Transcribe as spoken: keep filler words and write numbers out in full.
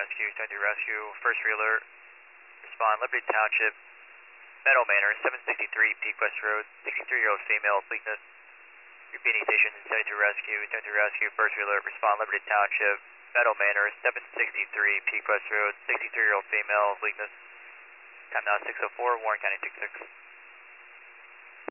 Rescue, seventy-two Rescue, first reeler, respond, Liberty Township, Meadow Manor, seven sixty-three Peak West Road, sixty-three-year-old female, bleakness. Repeating station, seventy-two Rescue, seventy-two Rescue, first reeler, respond, Liberty Township, Meadow Manor, seven sixty-three Peak West Road, sixty-three-year-old female, bleakness. Time now six oh four, Warren County six six.